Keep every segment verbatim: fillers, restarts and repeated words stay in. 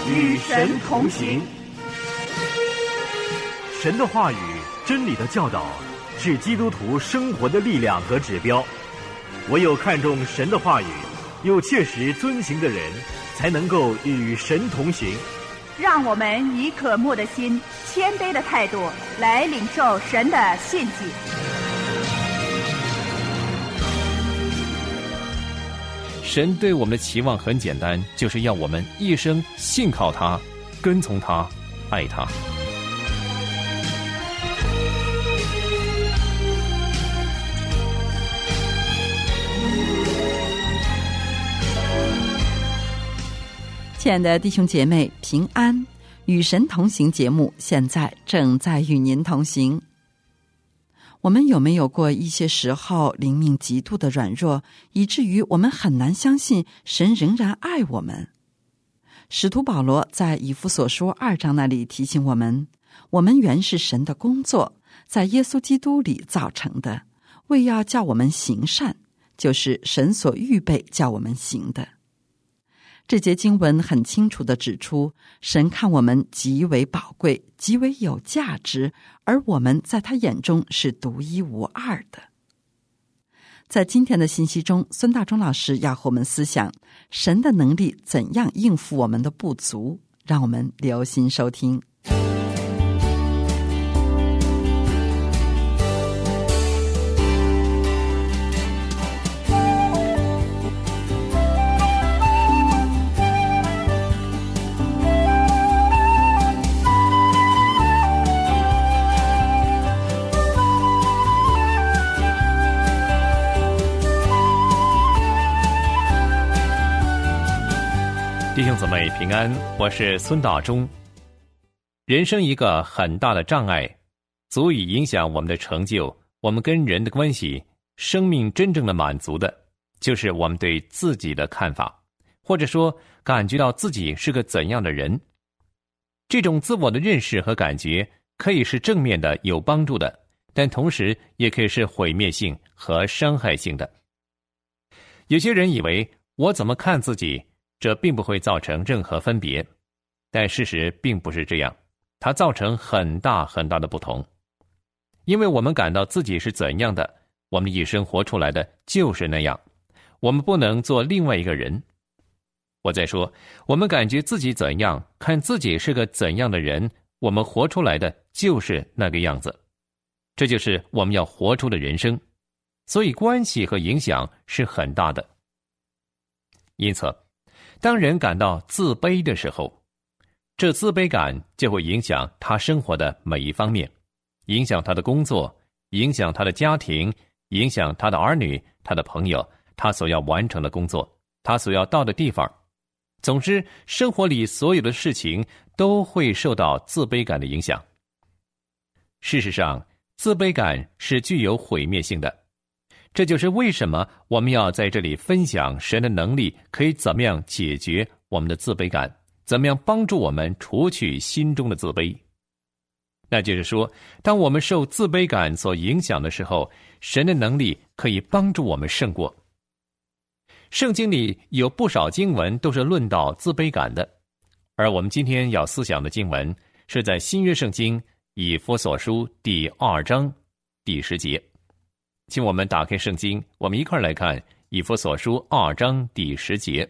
与神同行。 神的话语、真理的教导，是基督徒生活的力量和指标。唯有看重神的话语，又切实遵行的人，才能够与神同行。 让我们以渴慕的心、谦卑的态度来领受神的信息。 神对我们的期望很简单，就是要我们一生信靠他，跟从他，爱他。 亲爱的弟兄姐妹，平安！与神同行节目现在正在与您同行。我们有没有过一些时候灵命极度的软弱，以至于我们很难相信神仍然爱我们？使徒保罗在以弗所书二章那里提醒我们，我们原是神的工作，在耶稣基督里造成的，为要叫我们行善，就是神所预备叫我们行的。这节经文很清楚地指出，神看我们极为宝贵，极为有价值，而我们在他眼中是独一无二的。在今天的信息中，孙大中老师要和我们思想神的能力怎样应付我们的不足，让我们留心收听。 弟兄姊妹平安，我是孙大中。人生一个很大的障碍，足以影响我们的成就，我们跟人的关系，生命真正的满足的，就是我们对自己的看法，或者说感觉到自己是个怎样的人。这种自我的认识和感觉可以是正面的、有帮助的，但同时也可以是毁灭性和伤害性的。有些人以为我怎么看自己，这并不会造成任何分别，但事实并不是这样，它造成很大很大的不同。因为我们感到自己是怎样的，我们一生活出来的就是那样，我们不能做另外一个人。我再说，我们感觉自己怎样，看自己是个怎样的人，我们活出来的就是那个样子。这就是我们要活出的人生，所以关系和影响是很大的。因此当人感到自卑的时候，这自卑感就会影响他生活的每一方面，影响他的工作，影响他的家庭，影响他的儿女，他的朋友，他所要完成的工作，他所要到的地方。总之，生活里所有的事情都会受到自卑感的影响。事实上，自卑感是具有毁灭性的。这就是为什么我们要在这里分享神的能力可以怎么样解决我们的自卑感，怎么样帮助我们除去心中的自卑。那就是说，当我们受自卑感所影响的时候，神的能力可以帮助我们胜过。圣经里有不少经文都是论到自卑感的，而我们今天要思想的经文是在新约圣经以弗所书第二章第十节。请我们打开圣经，我们一块来看以弗所书二章第十节。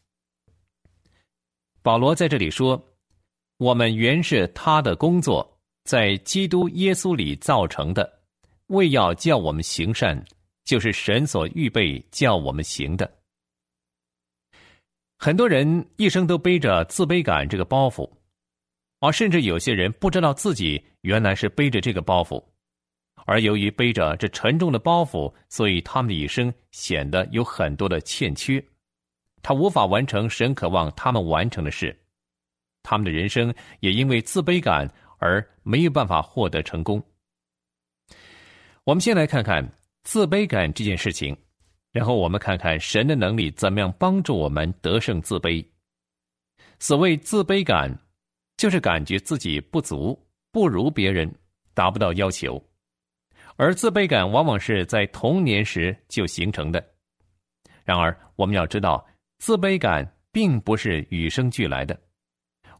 保罗在这里说，我们原是他的工作，在基督耶稣里造成的，为要叫我们行善，就是神所预备叫我们行的。很多人一生都背着自卑感这个包袱，而甚至有些人不知道自己原来是背着这个包袱，而由于背着这沉重的包袱，所以他们的一生显得有很多的欠缺，他无法完成神渴望他们完成的事，他们的人生也因为自卑感而没有办法获得成功。我们先来看看自卑感这件事情，然后我们看看神的能力怎么样帮助我们得胜自卑。所谓自卑感，就是感觉自己不足，不如别人，达不到要求。而自卑感往往是在童年时就形成的。然而我们要知道，自卑感并不是与生俱来的，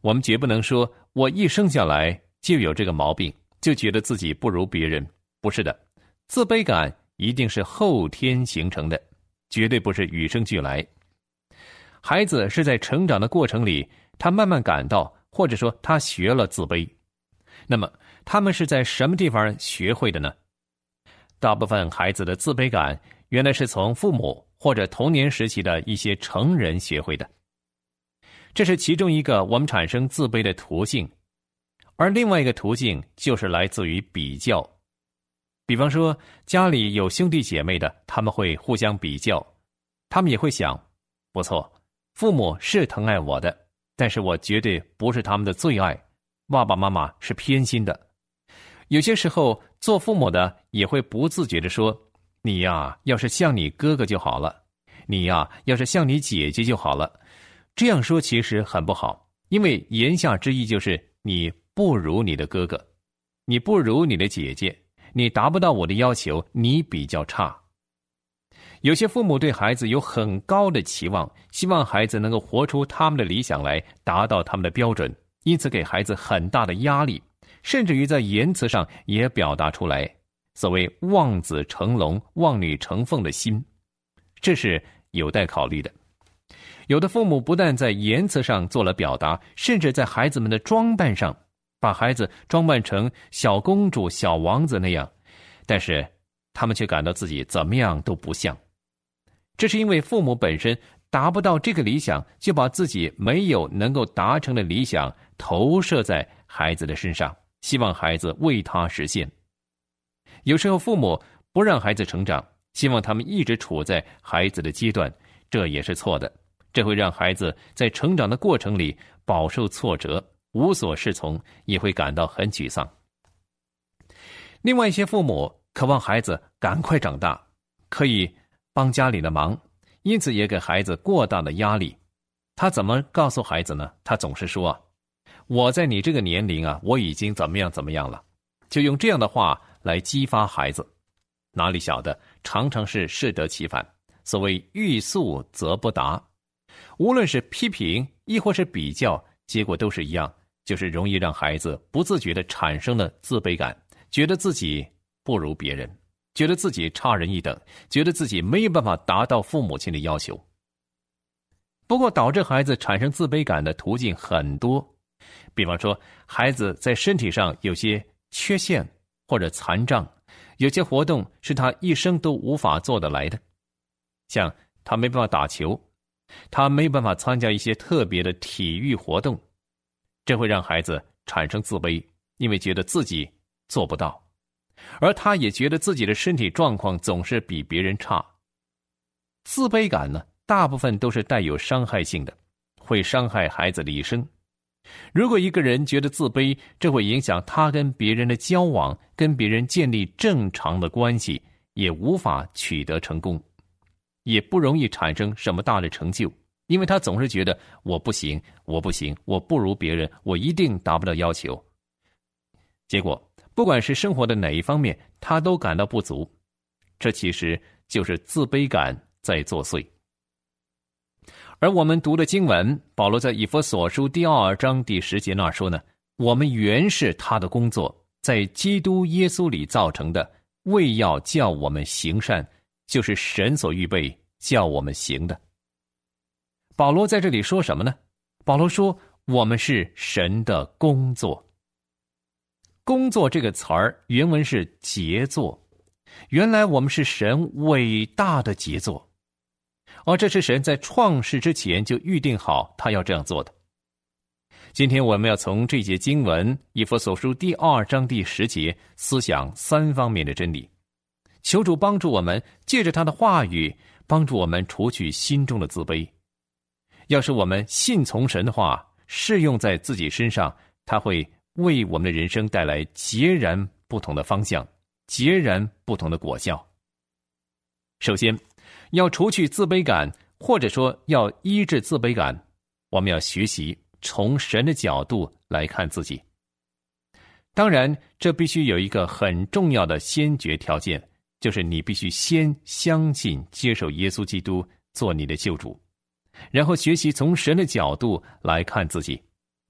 我们绝不能说我一生下来就有这个毛病，就觉得自己不如别人。不是的，自卑感一定是后天形成的，绝对不是与生俱来。孩子是在成长的过程里，他慢慢感到，或者说他学了自卑。那么他们是在什么地方学会的呢？大部分孩子的自卑感原来是从父母或者童年时期的一些成人学会的，这是其中一个我们产生自卑的途径。而另外一个途径就是来自于比较。比方说家里有兄弟姐妹的，他们会互相比较，他们也会想，不错，父母是疼爱我的，但是我绝对不是他们的最爱，爸爸妈妈是偏心的。有些时候做父母的也会不自觉地说，你呀，要是像你哥哥就好了，你呀，要是像你姐姐就好了。这样说其实很不好，因为言下之意就是你不如你的哥哥，你不如你的姐姐，你达不到我的要求，你比较差。有些父母对孩子有很高的期望，希望孩子能够活出他们的理想来，达到他们的标准，因此给孩子很大的压力，甚至于在言辞上也表达出来，所谓望子成龙、望女成凤的心，这是有待考虑的。有的父母不但在言辞上做了表达，甚至在孩子们的装扮上，把孩子装扮成小公主、小王子那样，但是他们却感到自己怎么样都不像。这是因为父母本身达不到这个理想，就把自己没有能够达成的理想投射在孩子的身上，希望孩子为他实现。有时候父母不让孩子成长，希望他们一直处在孩子的阶段，这也是错的。这会让孩子在成长的过程里饱受挫折，无所适从，也会感到很沮丧。另外一些父母渴望孩子赶快长大，可以帮家里的忙，因此也给孩子过大的压力。他怎么告诉孩子呢？他总是说啊，我在你这个年龄啊，我已经怎么样怎么样了，就用这样的话来激发孩子。哪里晓得，常常是适得其反。所谓欲速则不达，无论是批评亦或是比较，结果都是一样，就是容易让孩子不自觉地产生了自卑感，觉得自己不如别人，觉得自己差人一等，觉得自己没有办法达到父母亲的要求。不过导致孩子产生自卑感的途径很多，比方说孩子在身体上有些缺陷或者残障，有些活动是他一生都无法做得来的，像他没办法打球，他没办法参加一些特别的体育活动，这会让孩子产生自卑，因为觉得自己做不到，而他也觉得自己的身体状况总是比别人差。自卑感呢，大部分都是带有伤害性的，会伤害孩子的一生。如果一个人觉得自卑，这会影响他跟别人的交往，跟别人建立正常的关系，也无法取得成功，也不容易产生什么大的成就，因为他总是觉得我不行，我不行，我不如别人，我一定达不到要求。结果不管是生活的哪一方面，他都感到不足，这其实就是自卑感在作祟。而我们读的经文，保罗在以弗所书第二章第十节那儿说呢，我们原是他的工作，在基督耶稣里造成的，为要叫我们行善，就是神所预备叫我们行的。保罗在这里说什么呢？保罗说我们是神的工作。工作这个词儿原文是杰作，原来我们是神伟大的杰作，而这是神在创世之前就预定好他要这样做的。今天我们要从这节经文以弗所书第二章第十节思想三方面的真理，求主帮助我们借着他的话语，帮助我们除去心中的自卑。要是我们信从神的话，适用在自己身上，他会为我们的人生带来截然不同的方向，截然不同的果效。首先，要除去自卑感，或者说要医治自卑感，我们要学习从神的角度来看自己。当然，这必须有一个很重要的先决条件，就是你必须先相信接受耶稣基督做你的救主，然后学习从神的角度来看自己。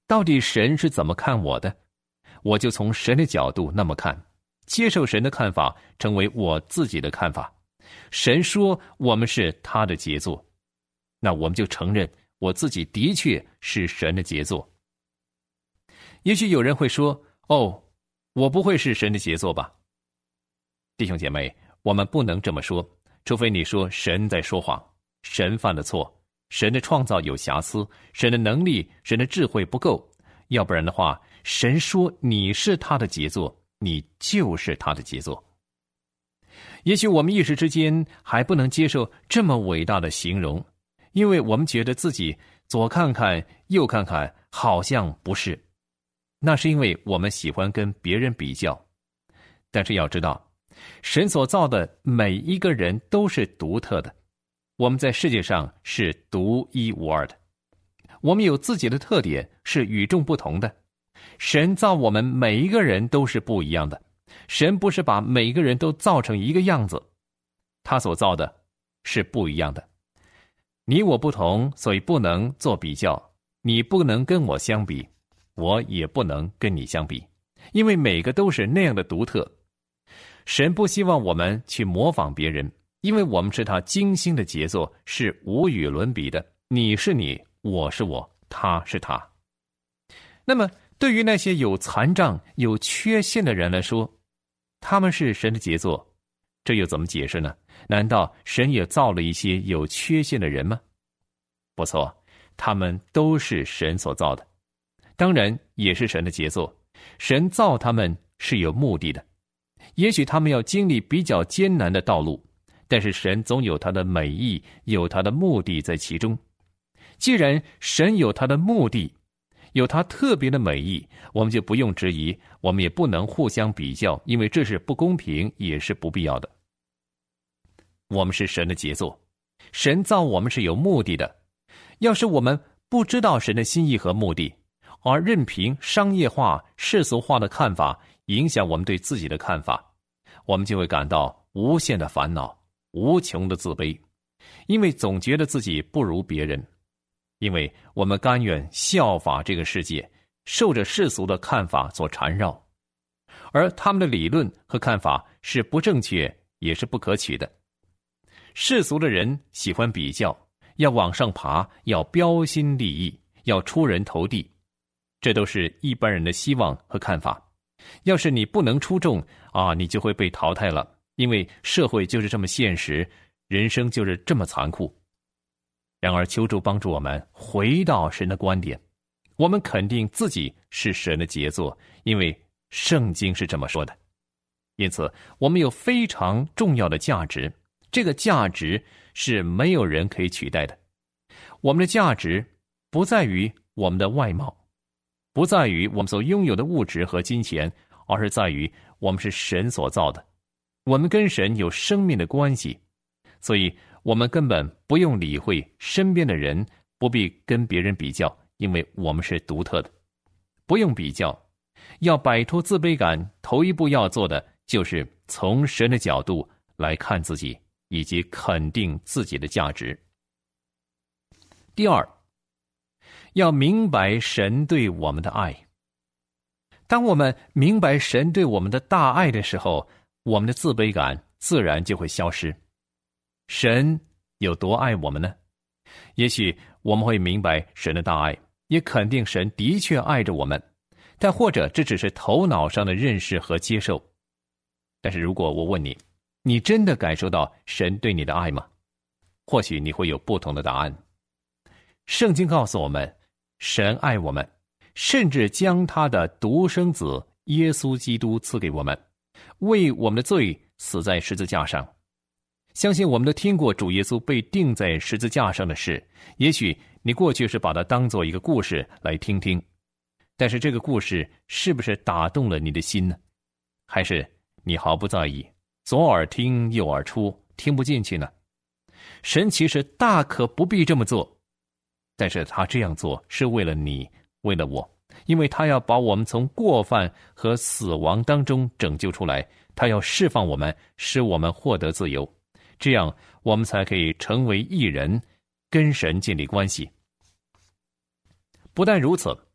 到底神是怎么看我的？我就从神的角度那么看，接受神的看法，成为我自己的看法。神说我们是他的杰作，那我们就承认我自己的确是神的杰作。也许有人会说，哦，我不会是神的杰作吧？弟兄姐妹，我们不能这么说，除非你说神在说谎，神犯了错，神的创造有瑕疵，神的能力，神的智慧不够，要不然的话，神说你是他的杰作，你就是他的杰作。也许我们一时之间还不能接受这么伟大的形容，因为我们觉得自己左看看右看看好像不是，那是因为我们喜欢跟别人比较。但是要知道，神所造的每一个人都是独特的，我们在世界上是独一无二的，我们有自己的特点，是与众不同的。神造我们每一个人都是不一样的，神不是把每个人都造成一个样子，他所造的是不一样的。你我不同，所以不能做比较，你不能跟我相比，我也不能跟你相比，因为每个都是那样的独特。神不希望我们去模仿别人，因为我们是他精心的杰作，是无与伦比的。你是你，我是我，他是他。那么对于那些有残障有缺陷的人来说，他们是神的杰作，这又怎么解释呢？难道神也造了一些有缺陷的人吗？不错，他们都是神所造的，当然也是神的杰作。神造他们是有目的的，也许他们要经历比较艰难的道路，但是神总有他的美意，有他的目的在其中。既然神有他的目的，有他特别的美意，我们就不用质疑，我们也不能互相比较，因为这是不公平，也是不必要的。我们是神的杰作，神造我们是有目的的。要是我们不知道神的心意和目的，而任凭商业化、世俗化的看法影响我们对自己的看法，我们就会感到无限的烦恼，无穷的自卑，因为总觉得自己不如别人，因为我们甘愿效法这个世界，受着世俗的看法所缠绕，而他们的理论和看法是不正确，也是不可取的。世俗的人喜欢比较，要往上爬，要标新立异，要出人头地，这都是一般人的希望和看法。要是你不能出众啊，你就会被淘汰了，因为社会就是这么现实，人生就是这么残酷。然而求主帮助我们回到神的观点，我们肯定自己是神的杰作，因为圣经是这么说的。因此我们有非常重要的价值，这个价值是没有人可以取代的。我们的价值不在于我们的外貌，不在于我们所拥有的物质和金钱，而是在于我们是神所造的，我们跟神有生命的关系，所以我们根本不用理会身边的人，不必跟别人比较，因为我们是独特的。不用比较，要摆脱自卑感，头一步要做的就是从神的角度来看自己，以及肯定自己的价值。第二，要明白神对我们的爱。当我们明白神对我们的大爱的时候，我们的自卑感自然就会消失。神有多爱我们呢？也许我们会明白神的大爱，也肯定神的确爱着我们，但或者这只是头脑上的认识和接受。但是如果我问你，你真的感受到神对你的爱吗？或许你会有不同的答案。圣经告诉我们，神爱我们，甚至将他的独生子耶稣基督赐给我们，为我们的罪死在十字架上。相信我们都听过主耶稣被钉在十字架上的事，也许你过去是把它当作一个故事来听听，但是这个故事是不是打动了你的心呢？还是你毫不在意，左耳听右耳出，听不进去呢？神其实大可不必这么做，但是他这样做是为了你，为了我，因为他要把我们从过犯和死亡当中拯救出来，他要释放我们，使我们获得自由，这样我们才可以成为义人，跟神建立关系。不但如此，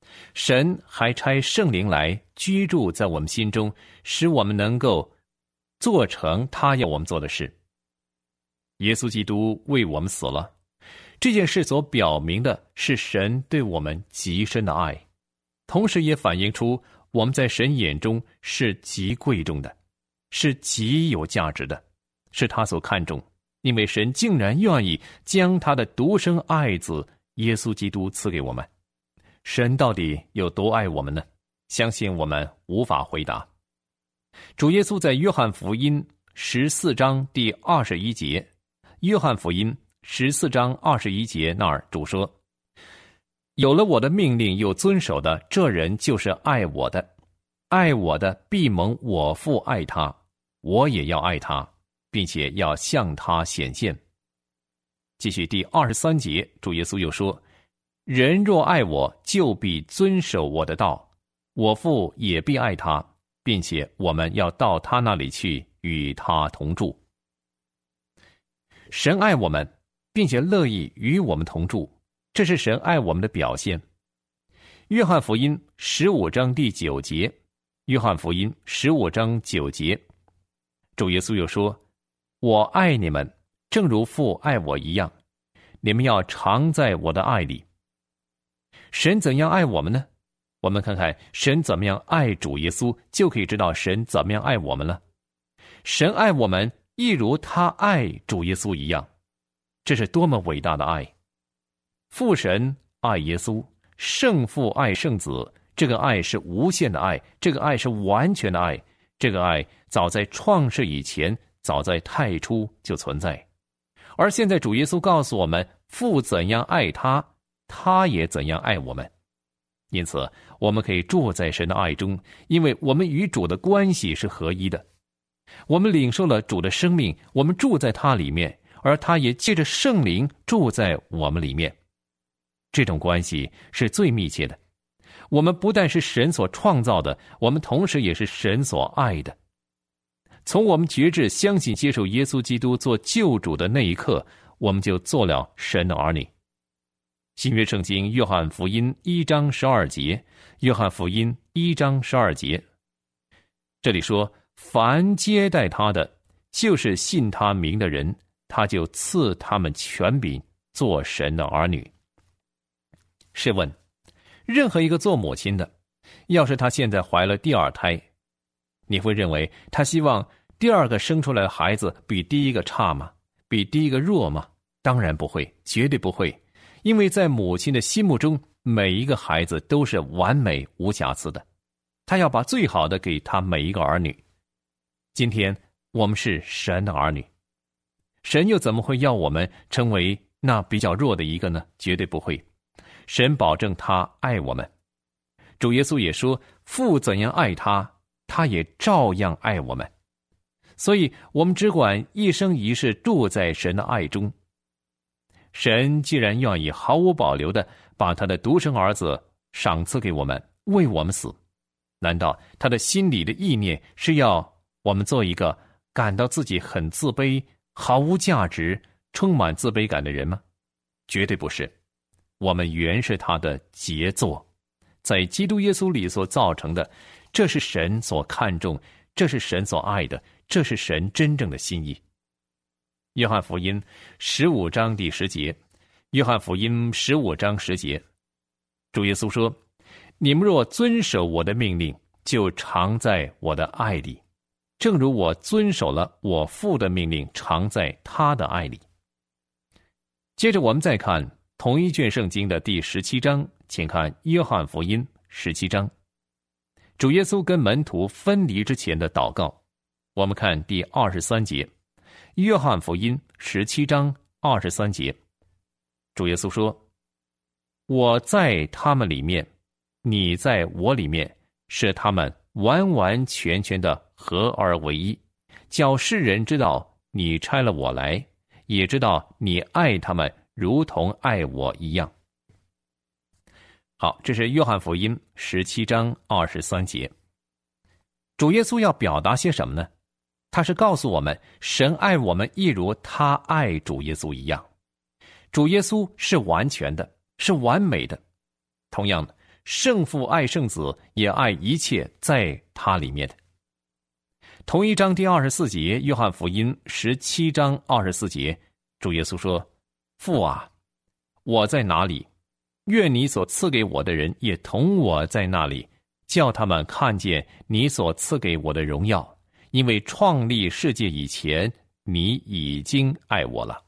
神还差圣灵来居住在我们心中，使我们能够做成他要我们做的事。耶稣基督为我们死了，这件事所表明的是神对我们极深的爱，同时也反映出我们在神眼中是极贵重的，是极有价值的，是他所看重，因为神竟然愿意将他的独生爱子耶稣基督赐给我们。神到底有多爱我们呢？相信我们无法回答。主耶稣在约翰福音十四章第二十一节，约翰福音十四章二十一节那儿主说，有了我的命令又遵守的，这人就是爱我的，爱我的必蒙我父爱他，我也要爱他，并且要向他显现。继续第二十三节，主耶稣又说，人若爱我，就必遵守我的道，我父也必爱他，并且我们要到他那里去，与他同住。神爱我们，并且乐意与我们同住，这是神爱我们的表现。约翰福音十五章第九节，约翰福音十五章九节，主耶稣又说，我爱你们，正如父爱我一样，你们要常在我的爱里。神怎样爱我们呢？我们看看神怎么样爱主耶稣，就可以知道神怎么样爱我们了。神爱我们一如他爱主耶稣一样，这是多么伟大的爱！父神爱耶稣，圣父爱圣子，这个爱是无限的爱，这个爱是完全的爱，这个爱早在创世以前，早在太初就存在。而现在主耶稣告诉我们，父怎样爱他，他也怎样爱我们。因此我们可以住在神的爱中，因为我们与主的关系是合一的。我们领受了主的生命，我们住在他里面，而他也借着圣灵住在我们里面。这种关系是最密切的。我们不但是神所创造的，我们同时也是神所爱的。从我们决志相信接受耶稣基督做救主的那一刻，我们就做了神的儿女。新约圣经约翰福音一章十二节，约翰福音一章十二节，这里说，凡接待他的，就是信他名的人，他就赐他们权柄做神的儿女。试问，任何一个做母亲的，要是他现在怀了第二胎，你会认为他希望第二个生出来的孩子比第一个差吗？比第一个弱吗？当然不会，绝对不会。因为在母亲的心目中，每一个孩子都是完美无瑕疵的，他要把最好的给他每一个儿女。今天我们是神的儿女，神又怎么会要我们成为那比较弱的一个呢？绝对不会。神保证他爱我们。主耶稣也说，父怎样爱他，他也照样爱我们。所以我们只管一生一世住在神的爱中。神既然愿意毫无保留地把他的独生儿子赏赐给我们，为我们死，难道他的心里的意念是要我们做一个感到自己很自卑、毫无价值、充满自卑感的人吗？绝对不是。我们原是他的杰作，在基督耶稣里所造成的，这是神所看重，这是神所爱的，这是神真正的心意。约翰福音十五章第十节，约翰福音十五章十节，主耶稣说，你们若遵守我的命令，就常在我的爱里，正如我遵守了我父的命令，常在他的爱里。接着我们再看同一卷圣经的第十七章，请看约翰福音十七章，主耶稣跟门徒分离之前的祷告。我们看第二十三节，约翰福音十七章二十三节，主耶稣说，我在他们里面，你在我里面，使他们完完全全的合而为一，叫世人知道你差了我来，也知道你爱他们如同爱我一样。好，这是约翰福音十七章二十三节。主耶稣要表达些什么呢？他是告诉我们，神爱我们一如他爱主耶稣一样。主耶稣是完全的，是完美的。同样的， 圣父爱圣子，也爱一切在他里面的。同一章第二十四节，约翰福音十七章二十四节，主耶稣说：父啊，我在哪里？愿你所赐给我的人也同我在那里，叫他们看见你所赐给我的荣耀，因为创立世界以前，你已经爱我了。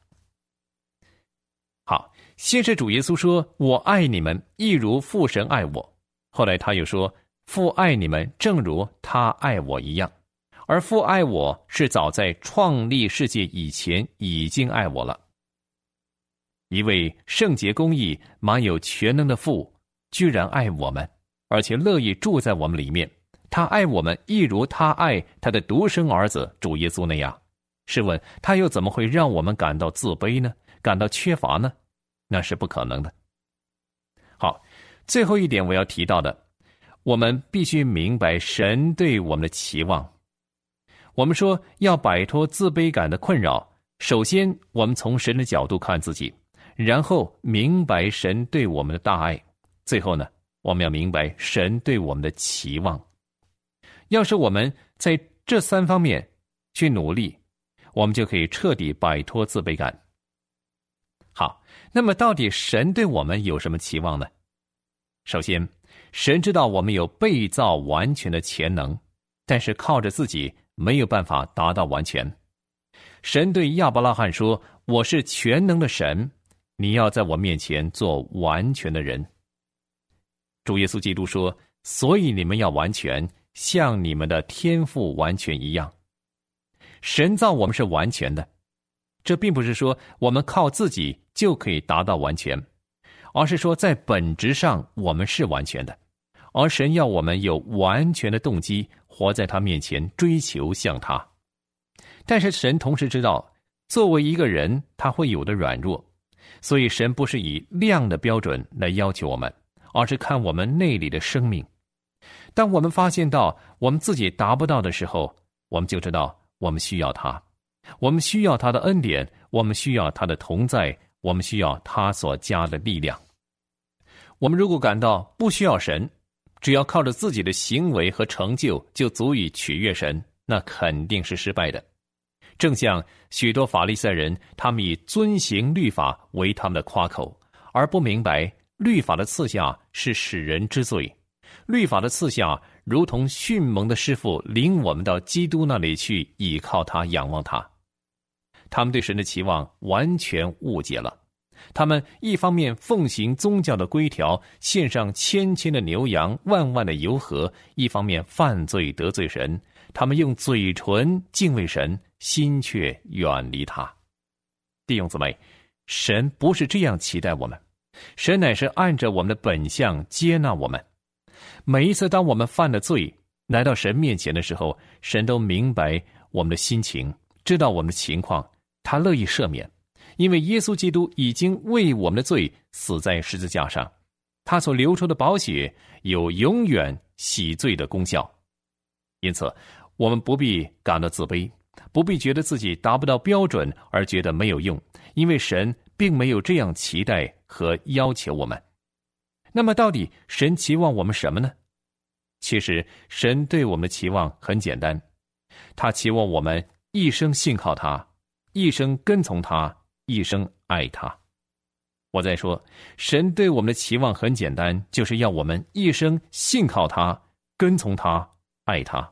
好，先是主耶稣说：我爱你们，一如父神爱我。后来他又说：父爱你们，正如他爱我一样。而父爱我是早在创立世界以前已经爱我了。一位圣洁公义、满有全能的父，居然爱我们，而且乐意住在我们里面。他爱我们，一如他爱他的独生儿子主耶稣那样。试问他又怎么会让我们感到自卑呢？感到缺乏呢？那是不可能的。好，最后一点我要提到的，我们必须明白神对我们的期望。我们说要摆脱自卑感的困扰，首先我们从神的角度看自己，然后明白神对我们的大爱，最后呢，我们要明白神对我们的期望。要是我们在这三方面去努力，我们就可以彻底摆脱自卑感。好，那么到底神对我们有什么期望呢？首先，神知道我们有被造完全的潜能，但是靠着自己没有办法达到完全。神对亚伯拉罕说：我是全能的神，你要在我面前做完全的人。主耶稣基督说：所以你们要完全，像你们的天父完全一样。神造我们是完全的，这并不是说我们靠自己就可以达到完全，而是说在本质上我们是完全的，而神要我们有完全的动机，活在他面前，追求像他。但是神同时知道，作为一个人他会有的软弱，所以神不是以量的标准来要求我们，而是看我们内里的生命。当我们发现到我们自己达不到的时候，我们就知道我们需要他，我们需要他的恩典，我们需要他的同在，我们需要他所加的力量。我们如果感到不需要神，只要靠着自己的行为和成就就足以取悦神，那肯定是失败的。正像许多法利赛人，他们以遵行律法为他们的夸口，而不明白律法的赐下是使人知罪。律法的赐下如同训蒙的师傅领我们到基督那里去，倚靠他，仰望他。他们对神的期望完全误解了。他们一方面奉行宗教的规条，献上千千的牛羊，万万的油河，一方面犯罪得罪神。他们用嘴唇敬畏神，心却远离他。弟兄姊妹，神不是这样期待我们，神乃是按着我们的本相接纳我们。每一次当我们犯了罪，来到神面前的时候，神都明白我们的心情，知道我们的情况，他乐意赦免。因为耶稣基督已经为我们的罪死在十字架上，他所流出的宝血有永远洗罪的功效。因此我们不必感到自卑，不必觉得自己达不到标准而觉得没有用，因为神并没有这样期待和要求我们。那么到底神期望我们什么呢？其实神对我们的期望很简单，他期望我们一生信靠他，一生跟从他，一生爱他。我再说，神对我们的期望很简单，就是要我们一生信靠他，跟从他，爱他。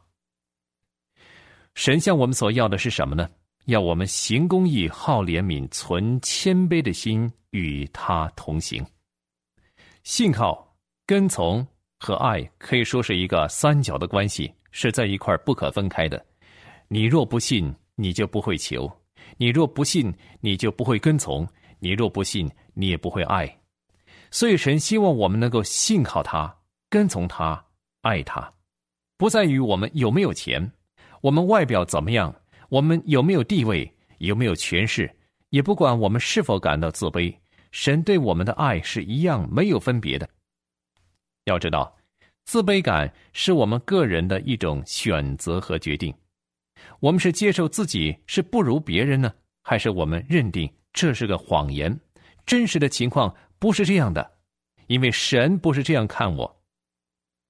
神向我们所要的是什么呢？要我们行公义，好怜悯，存谦卑的心，与他同行。信靠、跟从和爱可以说是一个三角的关系，是在一块不可分开的。你若不信，你就不会求；你若不信，你就不会跟从；你若不信，你也不会爱。所以神希望我们能够信靠他，跟从他，爱他。不在于我们有没有钱，我们外表怎么样，我们有没有地位，有没有权势，也不管我们是否感到自卑，神对我们的爱是一样没有分别的。要知道，自卑感是我们个人的一种选择和决定。我们是接受自己是不如别人呢，还是我们认定这是个谎言？真实的情况不是这样的，因为神不是这样看我，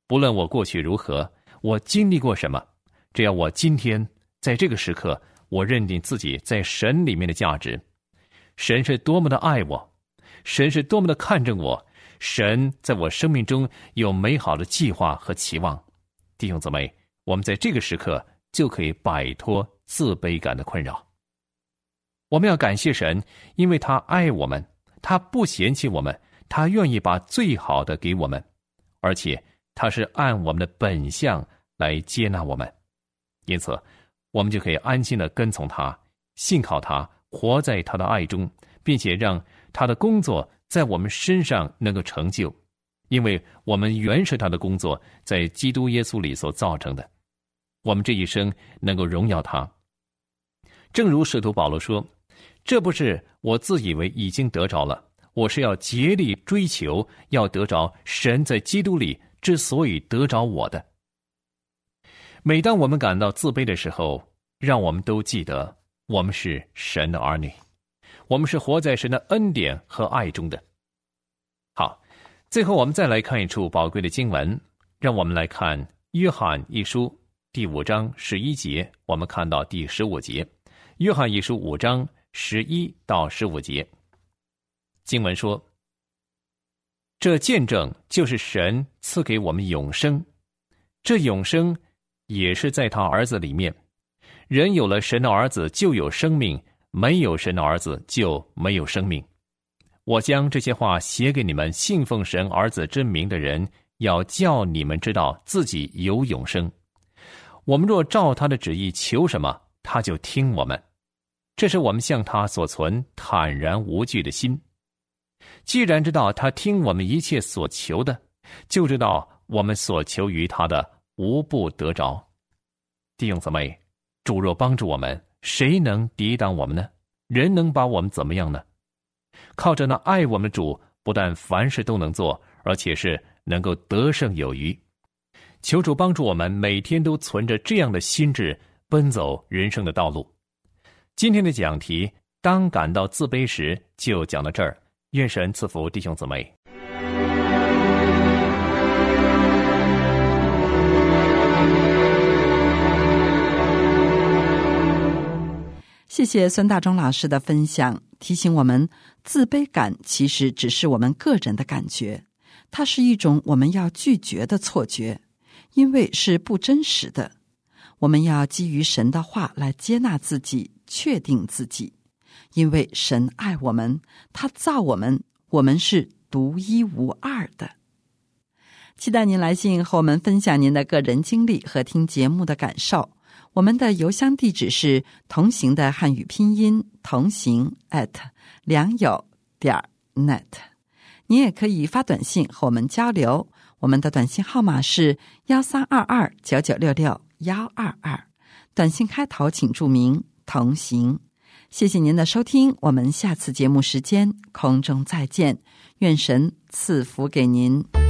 不论我过去如何，我经历过什么，只要我今天在这个时刻，我认定自己在神里面的价值，神是多么的爱我，神是多么的看重我，神在我生命中有美好的计划和期望。弟兄姊妹，我们在这个时刻就可以摆脱自卑感的困扰。我们要感谢神，因为他爱我们，他不嫌弃我们，他愿意把最好的给我们，而且他是按我们的本相来接纳我们。因此我们就可以安心的跟从他，信靠他，活在他的爱中，并且让他的工作在我们身上能够成就，因为我们原是他的工作在基督耶稣里所造成的。我们这一生能够荣耀他。正如使徒保罗说，这不是我自以为已经得着了，我是要竭力追求，要得着神在基督里之所以得着我的。每当我们感到自卑的时候，让我们都记得我们是神的儿女，我们是活在神的恩典和爱中的。好，最后我们再来看一处宝贵的经文，让我们来看约翰一书第五章十一节，我们看到第十五节。约翰一书五章十一到十五节，经文说，这见证就是神赐给我们永生，这永生也是在他儿子里面。人有了神的儿子就有生命，没有神的儿子就没有生命。我将这些话写给你们信奉神儿子之名的人，要叫你们知道自己有永生。我们若照他的旨意求什么，他就听我们。这是我们向他所存坦然无惧的心。既然知道他听我们一切所求的，就知道我们所求于他的无不得着。弟兄姊妹，主若帮助我们，谁能抵挡我们呢？人能把我们怎么样呢？靠着那爱我们的主，不但凡事都能做，而且是能够得胜有余。求主帮助我们每天都存着这样的心志，奔走人生的道路。今天的讲题，当感到自卑时，就讲到这儿。愿神赐福弟兄姊妹。 谢谢孙大中老师的分享，提醒我们，自卑感其实只是我们个人的感觉，它是一种我们要拒绝的错觉，因为是不真实的。我们要基于神的话来接纳自己，确定自己，因为神爱我们，他造我们，我们是独一无二的。期待您来信和我们分享您的个人经历和听节目的感受。我们的邮箱地址是同行的汉语拼音同行 at 良友点 net。 你也可以发短信和我们交流，我们的短信号码是幺三二二九九六六幺二二，短信开头请注明同行。谢谢您的收听，我们下次节目时间空中再见，愿神赐福给您。